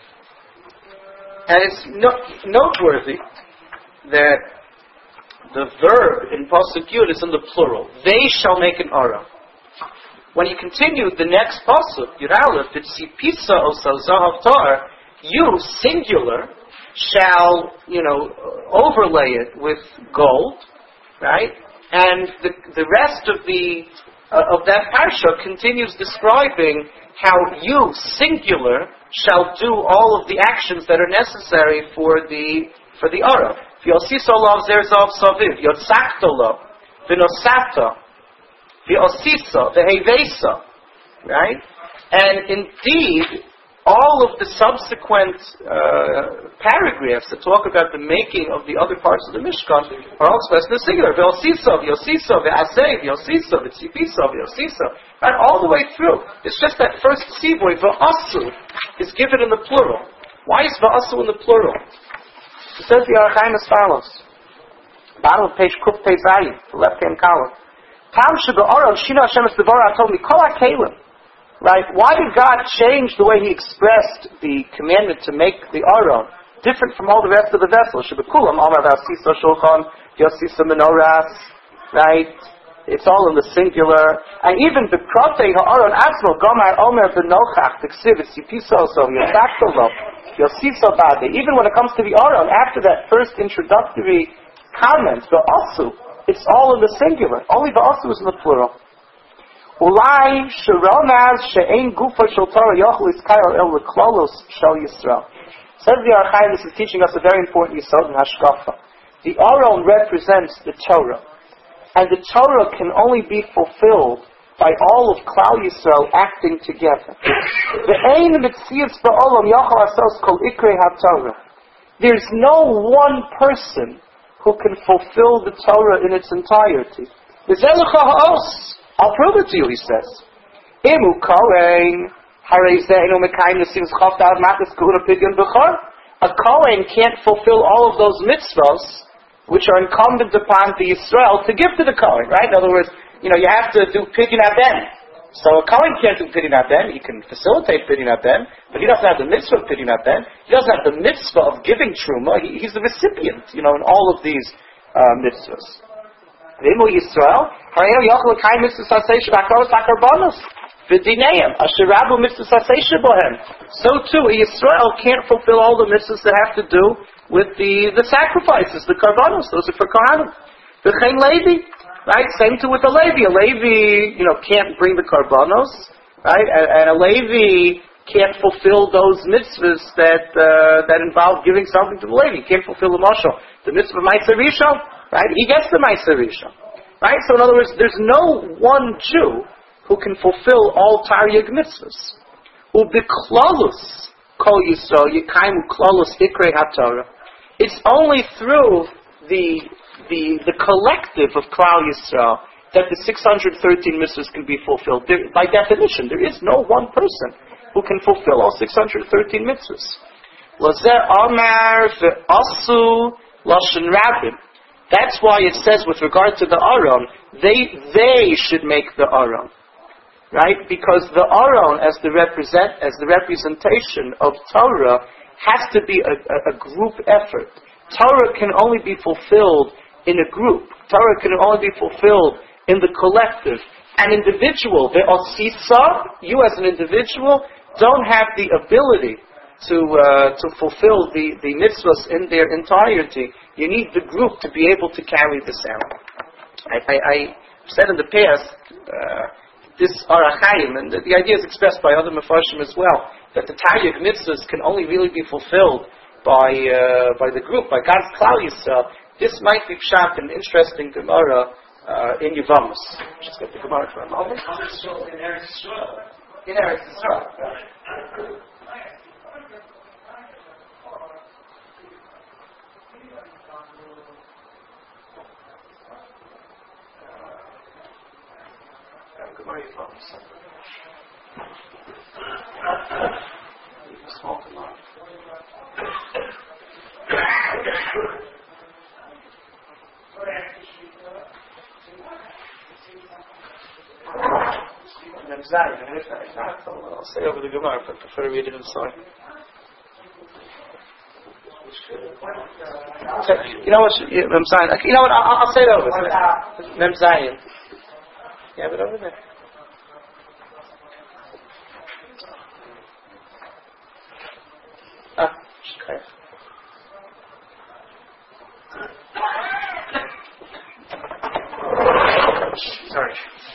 And it's noteworthy that the verb in Pasuk Yud is in the plural. They shall make an Aron. When you continue the next Pasuk, Yud Aleph, it's Pisa Osa Zahav Tar, you, singular, shall, overlay it with gold, right? And the rest of that parsha continues describing how you, singular, shall do all of the actions that are necessary for the Aron. V'yosiso lo zerzav saviv, yotzakto lo, v'nosata, v'yosiso, v'hevesa, right? And indeed, all of the subsequent paragraphs that talk about the making of the other parts of the Mishkan are all expressed in the singular. V'yosiso, v'yosiso, v'aseh, v'yosiso, v'tzipiso, v'yosiso. Right, all the way through. It's just that first tzivoy, v'asu, is given in the plural. Why is v'asu in the plural? It says the Or HaChaim as follows. Bottom of page Kuf Pei Zayin, the left-hand column. Tam shebe'aron shina Hashem es devara told me kol ha'kelim. Right? Why did God change the way He expressed the commandment to make the Aron different from all the rest of the vessels? Shebekulam Amar v'asiso shulchan yosisa menoras. Right? It's all in the singular. And even bekrotei ha'aron asmo gomar omer v'nochach t'ksiv etzipiso so yosaktolo yosiso bade. Even when it comes to the Aron, after that first introductory comment, v'asu, it's all in the singular. Only v'asu is in the plural. Ulai sheronaz she'ein gufa shel Torah yochel iskayel el leklolos shel Yisrael. Says the Or HaChaim, this is teaching us a very important yisod in Hashkafa. The Aron represents the Torah, and the Torah can only be fulfilled by all of Klal Yisrael acting together. Ve'ein mitzias ba'olam yochel asos kol ikrei haTorah. There's no one person who can fulfill the Torah in its entirety. V'zelecha ha'os. I'll prove it to you, he says. Imu Kohen, Harezeinu Mekayim Nesim Zchoftav Matas Kahuna Pidyon B'chor. A Kohen can't fulfill all of those mitzvahs which are incumbent upon the Yisrael to give to the Kohen, right? In other words, you have to do Pidyon Aben. So a Kohen can't do Pidyon Aben. He can facilitate Pidyon Aben, but he doesn't have the mitzvah of Pidyon Aben. He doesn't have the mitzvah of giving Truma. He's the recipient, in all of these mitzvahs. V'imo Yisrael, Harayel Yochel L'Kayim Mitzvah Sasei Shebakros HaKarbanos V'Dineim Asher Rabu Mitzvah Sasei Shebohem. So too, a Yisrael can't fulfill all the mitzvahs that have to do with the sacrifices, the Karbanos. Those are for Kohanim. V'chein Levi, right? Same too with a Levi. A Levi, can't bring the Karbanos, right? And a Levi can't fulfill those mitzvahs that involve giving something to the Levi. He can't fulfill the mashal. The mitzvah of Ma'aser Rishon, right? He gets the Ma'aser Rishon. Right? So in other words, there's no one Jew who can fulfill all Taryag mitzvahs. U'biklalus kol Yisrael yikaimu klalus ikrei haTorah. It's only through the collective of Klal Yisrael that the 613 mitzvahs can be fulfilled. By definition, there is no one person who can fulfill all 613 mitzvahs. That's why it says with regard to the Aron, they should make the Aron. Right? Because the Aron as the representation of Torah has to be a group effort. Torah can only be fulfilled in a group. Torah can only be fulfilled in the collective. An individual, the Osisa, you as an individual, don't have the ability to fulfill the mitzvahs in their entirety. You need the group to be able to carry this out. I said in the past, this Arachayim, and the idea is expressed by other Mefarshim as well, that the Taryag mitzvahs can only really be fulfilled by the group, by God's Klal Yisrael. This might be pshat an interesting Gemara in Yevamos. Just get the Gemara for a moment. In Eretz Yisrael. In Eretz Yisrael. I'll say over the Gemara, but I prefer to read it inside. You know what? Mem Zayin. You know what? I'll say it over. Mem Zayin. Yeah, but over there. Okay. Sorry.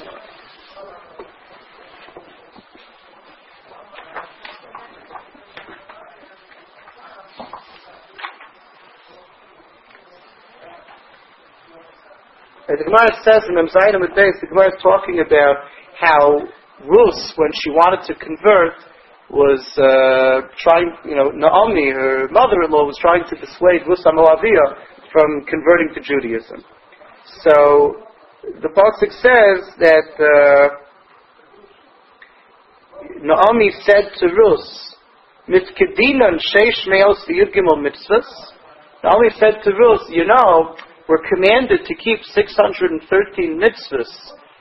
The Gemara says in Mem Zayin Amud Beis, the Gemara is talking about how Rus, when she wanted to convert, was trying, Naomi, her mother-in-law, was trying to dissuade Rus HaMoaviyah from converting to Judaism. So the pasuk says that Naomi said to Rus, "Mitkedinan sheish meos yud gimel mitzvahs." Naomi said to Rus, we're commanded to keep 613 mitzvahs,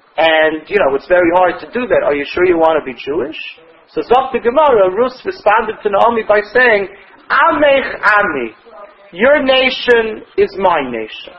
and it's very hard to do that. Are you sure you want to be Jewish? So Zok the Gemara, Rus responded to Naomi by saying, Amech Ami, your nation is my nation.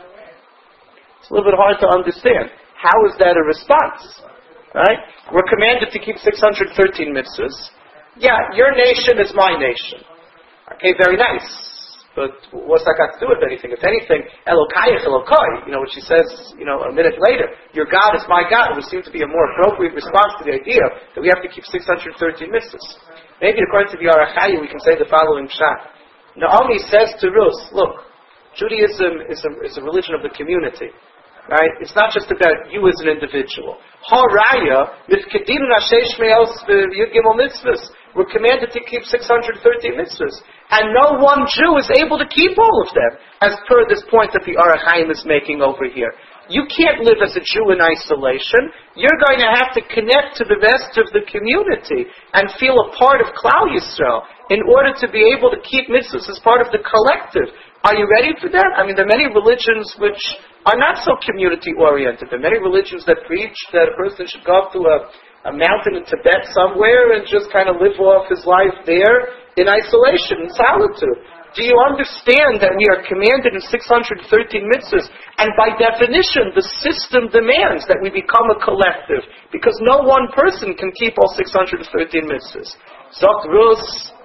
It's a little bit hard to understand. How is that a response? Right? We're commanded to keep 613 mitzvahs. Yeah, your nation is my nation. Okay, very nice. But what's that got to do with anything? If anything, Elokayach Elokai, what she says, a minute later, your God is my God, it would seem to be a more appropriate response to the idea that we have to keep 613 mitzvahs. Maybe according to the Arachayim, we can say the following pshat. Naomi says to Rus, look, Judaism is a religion of the community. Right? It's not just about you as an individual. Haraya, Mifkedin Rashesh Meos Yud Gimel mitzvahs. We're commanded to keep 613 mitzvahs. And no one Jew is able to keep all of them, as per this point that the Arachayim is making over here. You can't live as a Jew in isolation. You're going to have to connect to the rest of the community and feel a part of Klal Yisrael in order to be able to keep mitzvahs as part of the collective. Are you ready for that? I mean, there are many religions which are not so community-oriented. There are many religions that preach that a person should go up to a mountain in Tibet somewhere and just kind of live off his life there in isolation, in solitude. Do you understand that we are commanded in 613 mitzvahs? And by definition, the system demands that we become a collective, because no one person can keep all 613 mitzvahs. Zok Rus,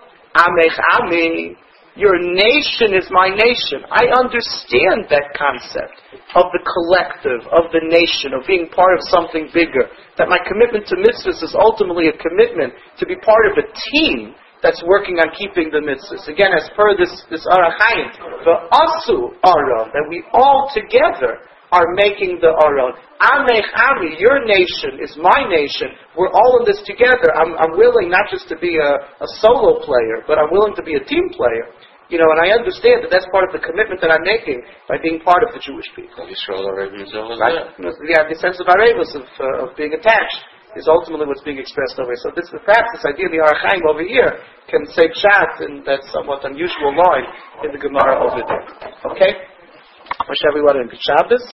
Amech Ami, your nation is my nation. I understand that concept of the collective, of the nation, of being part of something bigger. That my commitment to mitzvahs is ultimately a commitment to be part of a team that's working on keeping the mitzvahs. Again, as per this Arachayim, the Asu Aron, that we all together are making the Aron. Amech Ami, your nation is my nation. We're all in this together. I'm willing not just to be a solo player, but I'm willing to be a team player. You know, and I understand that that's part of the commitment that I'm making by being part of the Jewish people. Right? Yeah, the sense of arevus, of being attached, is ultimately what's being expressed over here. So perhaps this idea of the Har Chaim over here can say pshat in that somewhat unusual line in the Gemara over there. Okay? Wish everyone a good Shabbos.